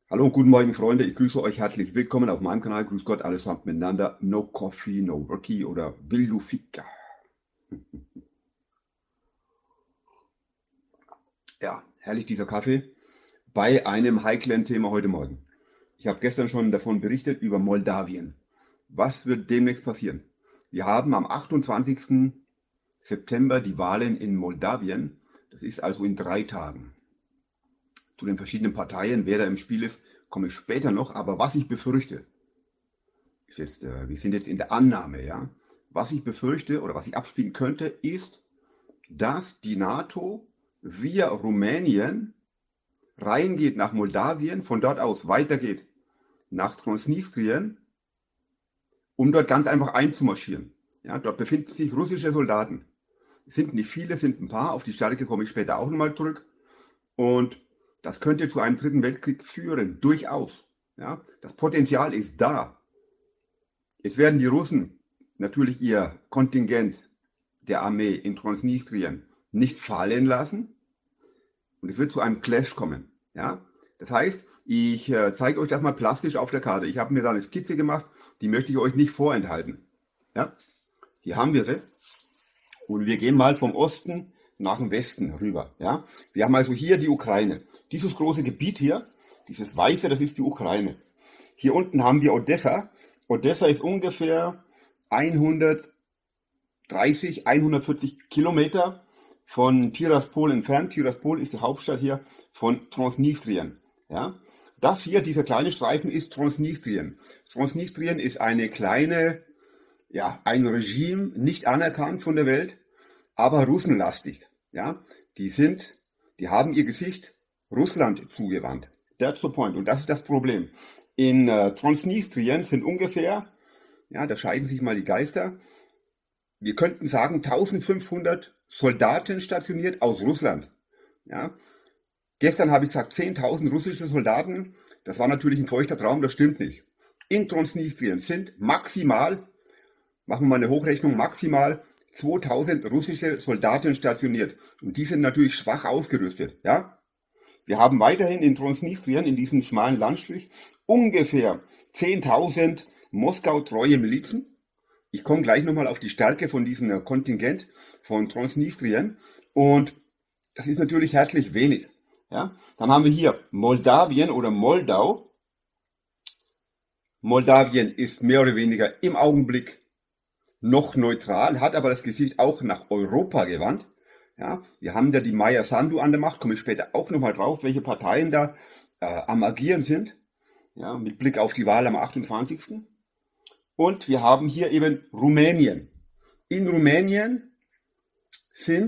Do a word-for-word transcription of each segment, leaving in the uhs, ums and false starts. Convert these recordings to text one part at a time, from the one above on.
Hallo und guten Morgen, Freunde. Ich grüße euch herzlich willkommen auf meinem Kanal. Grüß Gott, allesamt miteinander. No Coffee, no Worky oder Will you Fika? Ja, herrlich dieser Kaffee bei einem heiklen Thema heute Morgen. Ich habe gestern schon davon berichtet über Moldawien. Was wird demnächst passieren? Wir haben am achtundzwanzigsten September die Wahlen in Moldawien. Das ist also in drei Tagen. Zu den verschiedenen Parteien, wer da im Spiel ist, komme ich später noch. Aber was ich befürchte, ist jetzt, äh, wir sind jetzt in der Annahme, ja. Was ich befürchte oder was ich abspielen könnte, ist, dass die NATO via Rumänien reingeht nach Moldawien, von dort aus weitergeht nach Transnistrien, um dort ganz einfach einzumarschieren. Ja, dort befinden sich russische Soldaten. Es sind nicht viele, es sind ein paar. Auf die Stärke komme ich später auch nochmal zurück. Und das könnte zu einem dritten Weltkrieg führen, durchaus. Ja, das Potenzial ist da. Jetzt werden die Russen natürlich ihr Kontingent der Armee in Transnistrien nicht fallen lassen und es wird zu einem Clash kommen. Ja? Das heißt, ich äh, zeige euch das mal plastisch auf der Karte. Ich habe mir da eine Skizze gemacht, die möchte ich euch nicht vorenthalten. Ja? Hier haben wir sie und wir gehen mal vom Osten nach dem Westen rüber. Ja? Wir haben also hier die Ukraine. Dieses große Gebiet hier, dieses Weiße, das ist die Ukraine. Hier unten haben wir Odessa. Odessa ist ungefähr hundertdreißig, hundertvierzig Kilometer von Tiraspol entfernt. Tiraspol ist die Hauptstadt hier von Transnistrien. Ja? Das hier, dieser kleine Streifen, ist Transnistrien. Transnistrien ist eine kleine, ja, ein Regime, nicht anerkannt von der Welt, aber russenlastig. Ja? Die sind, die haben ihr Gesicht Russland zugewandt. That's the point. Und das ist das Problem. In äh, Transnistrien sind ungefähr, ja, da scheiden sich mal die Geister, wir könnten sagen eintausendfünfhundert Soldaten stationiert aus Russland. Ja. Gestern habe ich gesagt zehntausend russische Soldaten, das war natürlich ein feuchter Traum, das stimmt nicht. In Transnistrien sind maximal, machen wir mal eine Hochrechnung, maximal zweitausend russische Soldaten stationiert. Und die sind natürlich schwach ausgerüstet. Ja. Wir haben weiterhin in Transnistrien, in diesem schmalen Landstrich, ungefähr zehntausend Moskau-treue Milizen. Ich komme gleich nochmal auf die Stärke von diesem Kontingent von Transnistrien. Und das ist natürlich herzlich wenig. Ja? Dann haben wir hier Moldawien oder Moldau. Moldawien ist mehr oder weniger im Augenblick noch neutral, hat aber das Gesicht auch nach Europa gewandt. Ja, wir haben da die Maia Sandu an der Macht, komme ich später auch nochmal drauf, welche Parteien da äh, am Agieren sind, ja, mit Blick auf die Wahl am achtundzwanzigsten Und wir haben hier eben Rumänien. In Rumänien sind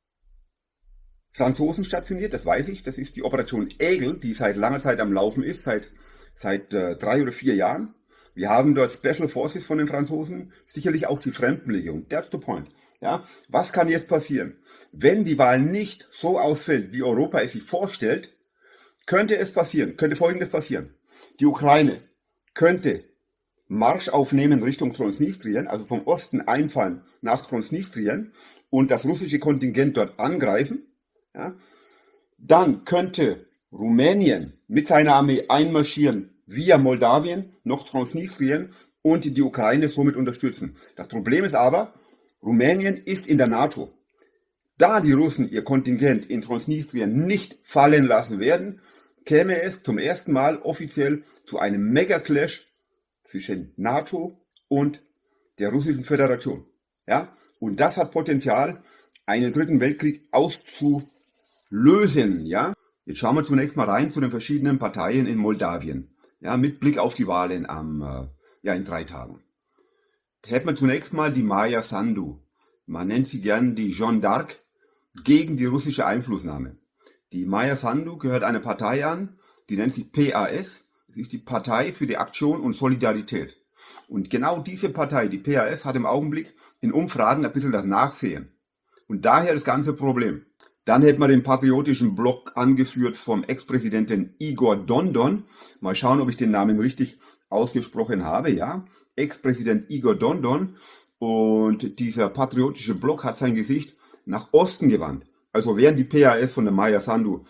Franzosen stationiert, das weiß ich, das ist die Operation Eagle, die seit langer Zeit am Laufen ist, seit, seit äh, drei oder vier Jahren. Wir haben dort Special Forces von den Franzosen, sicherlich auch die Fremdenlegion, that's the point. Ja, was kann jetzt passieren? Wenn die Wahl nicht so ausfällt, wie Europa es sich vorstellt, könnte es passieren, könnte Folgendes passieren. Die Ukraine könnte Marsch aufnehmen Richtung Transnistrien, also vom Osten einfallen nach Transnistrien und das russische Kontingent dort angreifen. Ja. Dann könnte Rumänien mit seiner Armee einmarschieren via Moldawien, noch Transnistrien und die Ukraine somit unterstützen. Das Problem ist aber, Rumänien ist in der NATO. Da die Russen ihr Kontingent in Transnistrien nicht fallen lassen werden, käme es zum ersten Mal offiziell zu einem Mega-Clash zwischen NATO und der Russischen Föderation. Ja? Und das hat Potenzial, einen dritten Weltkrieg auszulösen. Ja? Jetzt schauen wir zunächst mal rein zu den verschiedenen Parteien in Moldawien. Ja, mit Blick auf die Wahlen am, äh, ja, in drei Tagen. Da hätten wir zunächst mal die Maia Sandu. Man nennt sie gern die Jeanne d'Arc gegen die russische Einflussnahme. Die Maia Sandu gehört einer Partei an, die nennt sich P A S. Das ist die Partei für die Aktion und Solidarität. Und genau diese Partei, die P A S, hat im Augenblick in Umfragen ein bisschen das Nachsehen. Und daher das ganze Problem. Dann hätten wir den patriotischen Block angeführt vom Ex-Präsidenten Igor Dondon. Mal schauen, ob ich den Namen richtig ausgesprochen habe. Ja, Ex-Präsident Igor Dondon. Und dieser patriotische Block hat sein Gesicht nach Osten gewandt. Also während die P A S von der Maia Sandu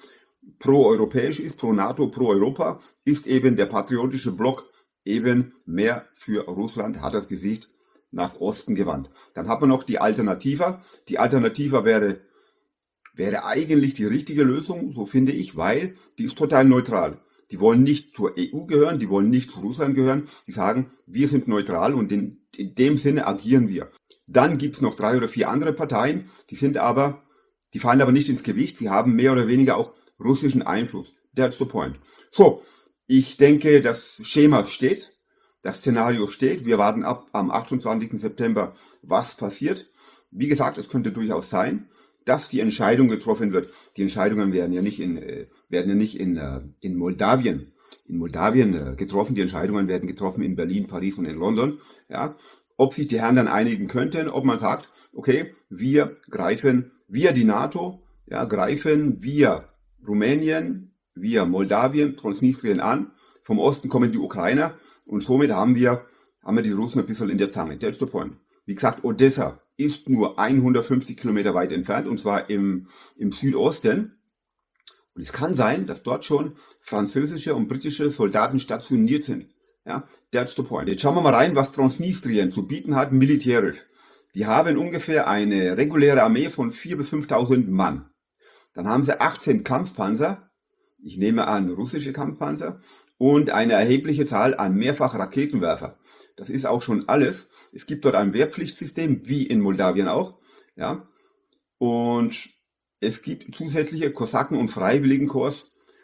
pro-europäisch ist, pro-NATO, pro-Europa, ist eben der patriotische Block eben mehr für Russland, hat das Gesicht nach Osten gewandt. Dann hat man noch die Alternativa. Die Alternativa wäre, wäre eigentlich die richtige Lösung, so finde ich, weil die ist total neutral. Die wollen nicht zur E U gehören, die wollen nicht zu Russland gehören. Die sagen, wir sind neutral und in, in dem Sinne agieren wir. Dann gibt's noch drei oder vier andere Parteien, die sind aber, die fallen aber nicht ins Gewicht. Sie haben mehr oder weniger auch russischen Einfluss. That's the point. So, ich denke, das Schema steht, das Szenario steht. Wir warten ab am achtundzwanzigsten September, was passiert. Wie gesagt, es könnte durchaus sein, dass die Entscheidung getroffen wird. Die Entscheidungen werden ja nicht in, äh, werden ja nicht in, äh, in Moldawien, in Moldawien äh, getroffen. Die Entscheidungen werden getroffen in Berlin, Paris und in London. Ja, ob sich die Herren dann einigen könnten, ob man sagt, okay, wir greifen via die NATO, ja, greifen via Rumänien, via Moldawien, Transnistrien an. Vom Osten kommen die Ukrainer und somit haben wir, haben wir die Russen ein bisschen in der Zange. That's the point. Wie gesagt, Odessa ist nur hundertfünfzig Kilometer weit entfernt und zwar im, im Südosten. Und es kann sein, dass dort schon französische und britische Soldaten stationiert sind. Ja, that's the point. Jetzt schauen wir mal rein, was Transnistrien zu bieten hat militärisch. Die haben ungefähr eine reguläre Armee von viertausend bis fünftausend Mann. Dann haben sie achtzehn Kampfpanzer, ich nehme an russische Kampfpanzer, und eine erhebliche Zahl an Mehrfach-Raketenwerfer. Das ist auch schon alles. Es gibt dort ein Wehrpflichtsystem, wie in Moldawien auch. Ja, und es gibt zusätzliche Kosaken- und Freiwilligenkorps.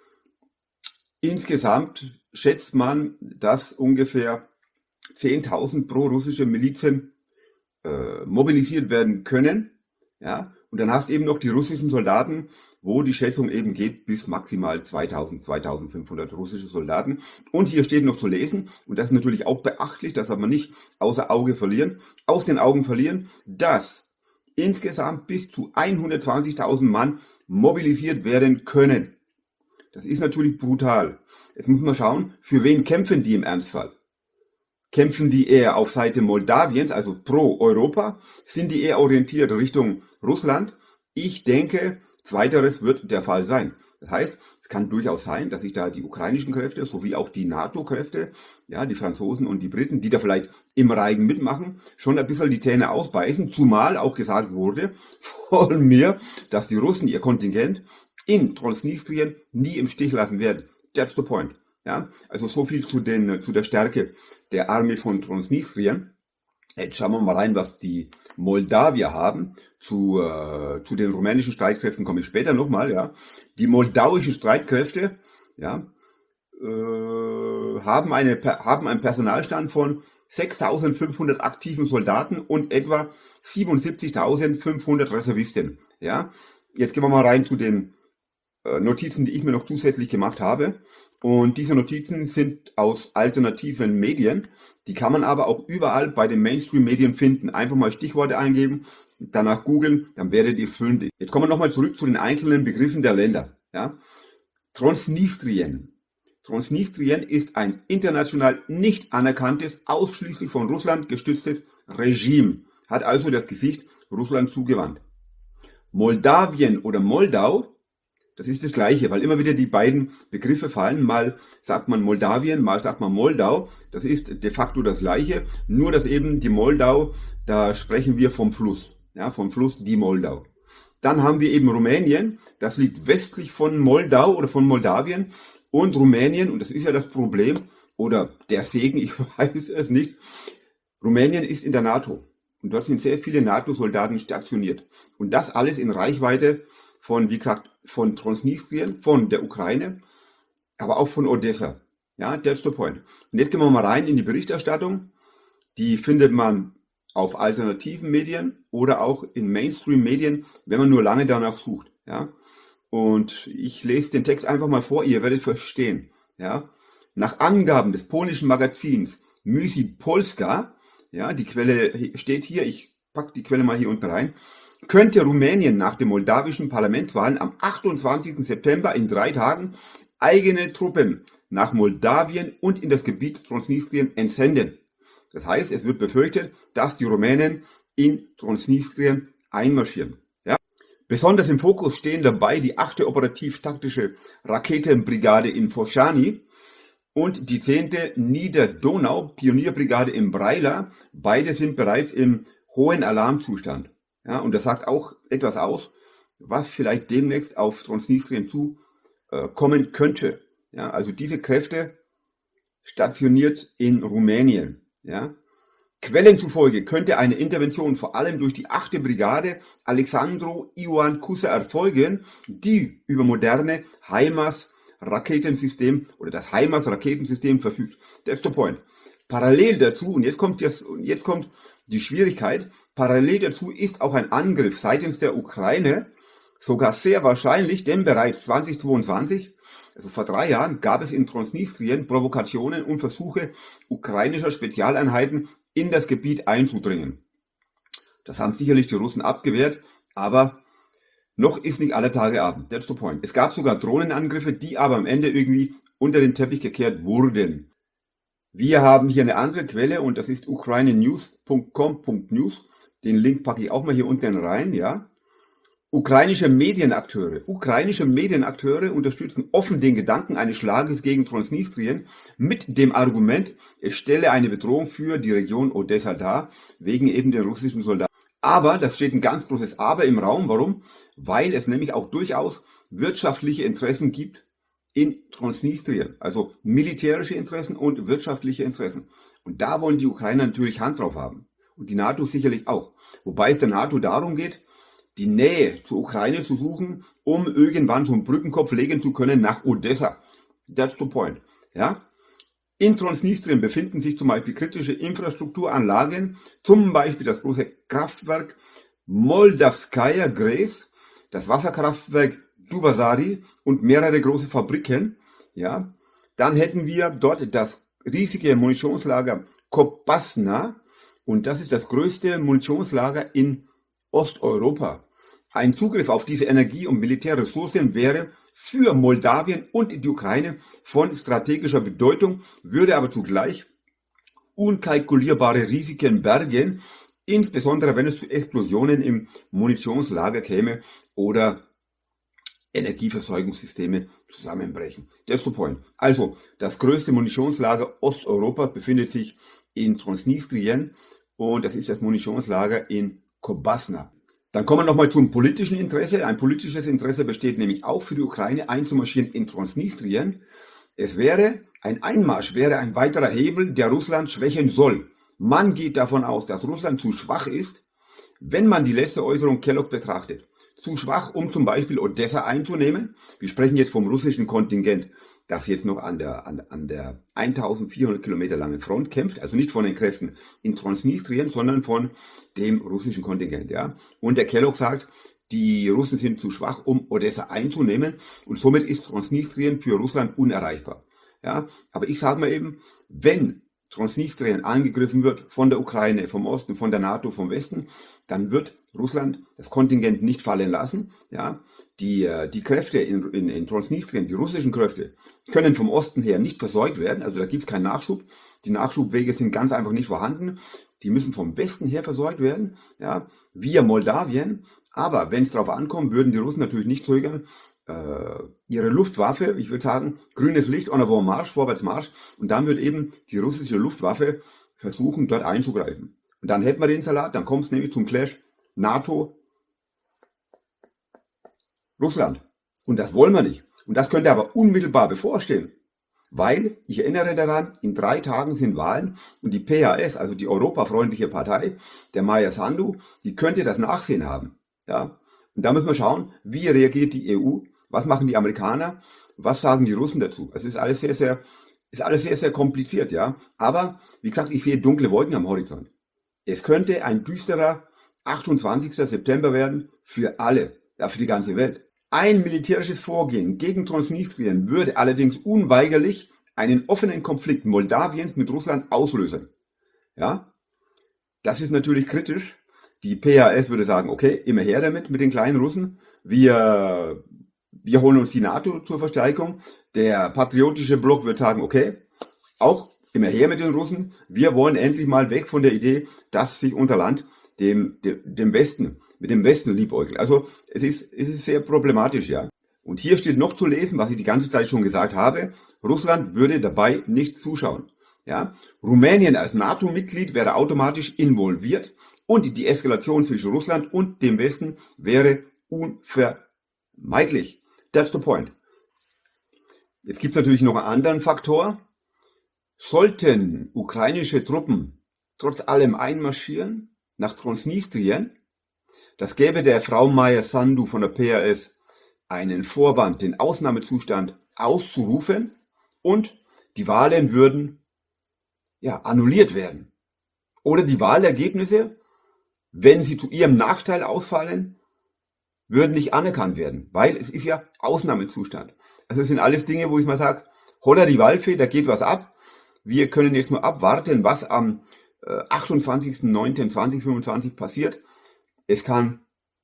Insgesamt schätzt man, dass ungefähr zehntausend pro-russische Milizen äh, mobilisiert werden können. Ja, und dann hast du eben noch die russischen Soldaten, wo die Schätzung eben geht bis maximal zweitausend, zweitausendfünfhundert russische Soldaten. Und hier steht noch zu lesen, und das ist natürlich auch beachtlich, das darf man nicht außer Auge verlieren, aus den Augen verlieren, dass insgesamt bis zu hundertzwanzigtausend Mann mobilisiert werden können. Das ist natürlich brutal. Jetzt muss man schauen, für wen kämpfen die im Ernstfall? Kämpfen die eher auf Seite Moldawiens, also pro Europa? Sind die eher orientiert Richtung Russland? Ich denke, zweiteres wird der Fall sein. Das heißt, es kann durchaus sein, dass sich da die ukrainischen Kräfte sowie auch die NATO-Kräfte, ja, die Franzosen und die Briten, die da vielleicht im Reigen mitmachen, schon ein bisschen die Zähne ausbeißen, zumal auch gesagt wurde von mir, dass die Russen ihr Kontingent in Transnistrien nie im Stich lassen werden. That's the point. Ja, also so viel zu, den, zu der Stärke der Armee von Transnistrien. Jetzt schauen wir mal rein, was die Moldawier haben. Zu, äh, zu den rumänischen Streitkräften komme ich später nochmal. Ja. Die moldauischen Streitkräfte, ja, äh, haben, eine, haben einen Personalstand von sechstausendfünfhundert aktiven Soldaten und etwa siebenundsiebzigtausendfünfhundert Reservisten. Ja. Jetzt gehen wir mal rein zu den äh, Notizen, die ich mir noch zusätzlich gemacht habe. Und diese Notizen sind aus alternativen Medien. Die kann man aber auch überall bei den Mainstream-Medien finden. Einfach mal Stichworte eingeben, danach googeln, dann werdet ihr fündig. Jetzt kommen wir nochmal zurück zu den einzelnen Begriffen der Länder. Ja? Transnistrien. Transnistrien ist ein international nicht anerkanntes, ausschließlich von Russland gestütztes Regime. Hat also das Gesicht Russland zugewandt. Moldawien oder Moldau, das ist das Gleiche, weil immer wieder die beiden Begriffe fallen. Mal sagt man Moldawien, mal sagt man Moldau. Das ist de facto das Gleiche, nur dass eben die Moldau, da sprechen wir vom Fluss, ja, vom Fluss die Moldau. Dann haben wir eben Rumänien, das liegt westlich von Moldau oder von Moldawien. Und Rumänien, und das ist ja das Problem, oder der Segen, ich weiß es nicht, Rumänien ist in der NATO. Und dort sind sehr viele NATO-Soldaten stationiert. Und das alles in Reichweite von, wie gesagt, von Transnistrien, von der Ukraine, aber auch von Odessa. Ja, that's the point. Und jetzt gehen wir mal rein in die Berichterstattung. Die findet man auf alternativen Medien oder auch in Mainstream-Medien, wenn man nur lange danach sucht. Ja, und ich lese den Text einfach mal vor, ihr werdet verstehen. Ja, nach Angaben des polnischen Magazins Mysi Polska, ja, die Quelle steht hier, ich packe die Quelle mal hier unten rein, könnte Rumänien nach den moldawischen Parlamentswahlen am achtundzwanzigsten September in drei Tagen eigene Truppen nach Moldawien und in das Gebiet Transnistrien entsenden. Das heißt, es wird befürchtet, dass die Rumänen in Transnistrien einmarschieren. Ja? Besonders im Fokus stehen dabei die achte operativ-taktische Raketenbrigade in Foschani und die zehnte Niederdonau-Pionierbrigade in Breila. Beide sind bereits im hohen Alarmzustand. Ja, und das sagt auch etwas aus, was vielleicht demnächst auf Transnistrien zukommen könnte. Ja, also diese Kräfte stationiert in Rumänien. Ja. Quellen zufolge könnte eine Intervention vor allem durch die achte Brigade Alexandru Ioan Cuza erfolgen, die über moderne HIMARS Raketensystem oder das HIMARS Raketensystem verfügt. That's the point. Parallel dazu, und jetzt kommt, das, jetzt kommt die Schwierigkeit, parallel dazu ist auch ein Angriff seitens der Ukraine sogar sehr wahrscheinlich, denn bereits zweitausendzweiundzwanzig, also vor drei Jahren, gab es in Transnistrien Provokationen und Versuche ukrainischer Spezialeinheiten in das Gebiet einzudringen. Das haben sicherlich die Russen abgewehrt, aber noch ist nicht aller Tage Abend. That's the point. Es gab sogar Drohnenangriffe, die aber am Ende irgendwie unter den Teppich gekehrt wurden. Wir haben hier eine andere Quelle und das ist ukrainenews punkt com punkt news. Den Link packe ich auch mal hier unten rein, ja. Ukrainische Medienakteure. Ukrainische Medienakteure unterstützen offen den Gedanken eines Schlages gegen Transnistrien mit dem Argument, es stelle eine Bedrohung für die Region Odessa dar, wegen eben den russischen Soldaten. Aber, das steht ein ganz großes Aber im Raum. Warum? Weil es nämlich auch durchaus wirtschaftliche Interessen gibt in Transnistrien. Also militärische Interessen und wirtschaftliche Interessen. Und da wollen die Ukrainer natürlich Hand drauf haben. Und die NATO sicherlich auch. Wobei es der NATO darum geht, die Nähe zur Ukraine zu suchen, um irgendwann so einen Brückenkopf legen zu können nach Odessa. That's the point. Ja? In Transnistrien befinden sich zum Beispiel kritische Infrastrukturanlagen, zum Beispiel das große Kraftwerk Moldavskaya Gres, das Wasserkraftwerk Dubasari und mehrere große Fabriken. Ja? Dann hätten wir dort das riesige Munitionslager Kopasna und das ist das größte Munitionslager in Osteuropa. Ein Zugriff auf diese Energie- und Militärressourcen wäre für Moldawien und die Ukraine von strategischer Bedeutung, würde aber zugleich unkalkulierbare Risiken bergen, insbesondere wenn es zu Explosionen im Munitionslager käme oder Energieversorgungssysteme zusammenbrechen. That's the point. Also, das größte Munitionslager Osteuropas befindet sich in Transnistrien und das ist das Munitionslager in Kopasna. Dann kommen wir nochmal zum politischen Interesse. Ein politisches Interesse besteht nämlich auch für die Ukraine einzumarschieren in Transnistrien. Es wäre, ein Einmarsch wäre ein weiterer Hebel, der Russland schwächen soll. Man geht davon aus, dass Russland zu schwach ist, wenn man die letzte Äußerung Kellogg betrachtet. Zu schwach, um zum Beispiel Odessa einzunehmen. Wir sprechen jetzt vom russischen Kontingent, das jetzt noch an der, an, an der eintausendvierhundert Kilometer langen Front kämpft, also nicht von den Kräften in Transnistrien, sondern von dem russischen Kontingent, ja. Und der Kellogg sagt, die Russen sind zu schwach, um Odessa einzunehmen und somit ist Transnistrien für Russland unerreichbar, ja. Aber ich sage mal eben, wenn Transnistrien angegriffen wird von der Ukraine, vom Osten, von der NATO, vom Westen, dann wird Russland das Kontingent nicht fallen lassen. Ja, die, die Kräfte in, in, in Transnistrien, die russischen Kräfte, können vom Osten her nicht versorgt werden. Also da gibt es keinen Nachschub. Die Nachschubwege sind ganz einfach nicht vorhanden. Die müssen vom Westen her versorgt werden, ja, via Moldawien. Aber wenn es darauf ankommt, würden die Russen natürlich nicht zögern, äh, ihre Luftwaffe, ich würde sagen, grünes Licht, en avant marche, vorwärts marsch. Und dann wird eben die russische Luftwaffe versuchen, dort einzugreifen. Und dann hätten wir den Salat, dann kommt es nämlich zum Clash NATO, Russland. Und das wollen wir nicht. Und das könnte aber unmittelbar bevorstehen. Weil, ich erinnere daran, in drei Tagen sind Wahlen und die P A S, also die europafreundliche Partei, der Maia Sandu, die könnte das Nachsehen haben. Ja? Und da müssen wir schauen, wie reagiert die E U, was machen die Amerikaner, was sagen die Russen dazu. Es ist alles sehr, sehr, ist alles sehr, sehr kompliziert, ja. Aber, wie gesagt, ich sehe dunkle Wolken am Horizont. Es könnte ein düsterer achtundzwanzigster September werden für alle, ja, für die ganze Welt. Ein militärisches Vorgehen gegen Transnistrien würde allerdings unweigerlich einen offenen Konflikt Moldawiens mit Russland auslösen. Ja, das ist natürlich kritisch. Die P A S würde sagen, okay, immer her damit mit den kleinen Russen. Wir, wir holen uns die NATO zur Verstärkung. Der patriotische Block wird sagen, okay, auch immer her mit den Russen. Wir wollen endlich mal weg von der Idee, dass sich unser Land dem, dem, dem Westen, mit dem Westen liebäugelt. Also es ist, es ist sehr problematisch, ja. Und hier steht noch zu lesen, was ich die ganze Zeit schon gesagt habe. Russland würde dabei nicht zuschauen. Ja. Rumänien als NATO-Mitglied wäre automatisch involviert und die Eskalation zwischen Russland und dem Westen wäre unvermeidlich. That's the point. Jetzt gibt es natürlich noch einen anderen Faktor. Sollten ukrainische Truppen trotz allem einmarschieren nach Transnistrien, das gäbe der Frau Meier-Sandu von der P R S einen Vorwand, den Ausnahmezustand auszurufen und die Wahlen würden ja, annulliert werden. Oder die Wahlergebnisse, wenn sie zu ihrem Nachteil ausfallen, würden nicht anerkannt werden, weil es ist ja Ausnahmezustand. Also es sind alles Dinge, wo ich mal sage, holla die Waldfee, da geht was ab. Wir können jetzt nur abwarten, was am äh, achtundzwanzigsten neunten zweitausendfünfundzwanzig passiert. Es kann,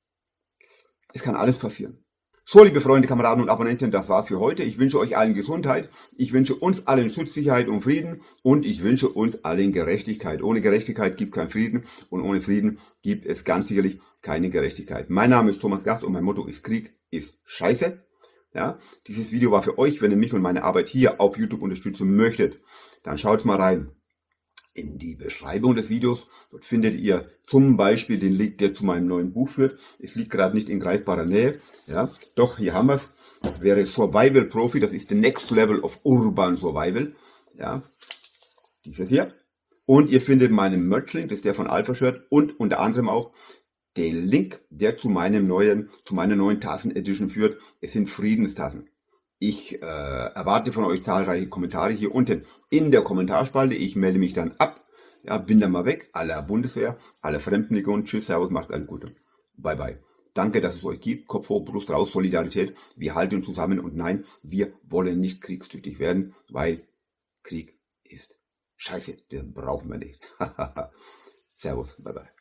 es kann alles passieren. So, liebe Freunde, Kameraden und Abonnenten, das war's für heute. Ich wünsche euch allen Gesundheit, ich wünsche uns allen Schutz, Sicherheit und Frieden und ich wünsche uns allen Gerechtigkeit. Ohne Gerechtigkeit gibt es keinen Frieden und ohne Frieden gibt es ganz sicherlich keine Gerechtigkeit. Mein Name ist Thomas Gast und mein Motto ist: Krieg ist Scheiße. Ja, dieses Video war für euch. Wenn ihr mich und meine Arbeit hier auf YouTube unterstützen möchtet, dann schaut mal rein in die Beschreibung des Videos. Dort findet ihr zum Beispiel den Link, der zu meinem neuen Buch führt. Es liegt gerade nicht in greifbarer Nähe. Ja, doch, hier haben wir es. Das wäre Survival Profi. Das ist the next level of urban survival. Ja, dieses hier. Und ihr findet meinen Merch-Link, das ist der von Alpha Shirt, und unter anderem auch den Link, der zu meinem neuen, zu meiner neuen Tassen-Edition führt. Es sind Friedenstassen. Ich äh, erwarte von euch zahlreiche Kommentare hier unten in der Kommentarspalte. Ich melde mich dann ab. Ja, bin dann mal weg. Aller Bundeswehr, aller Fremdenlegion. Tschüss, Servus, macht alles Gute. Bye, bye. Danke, dass es euch gibt. Kopf hoch, Brust raus, Solidarität. Wir halten zusammen und nein, wir wollen nicht kriegstüchtig werden, weil Krieg ist Scheiße. Den brauchen wir nicht. Servus, bye, bye.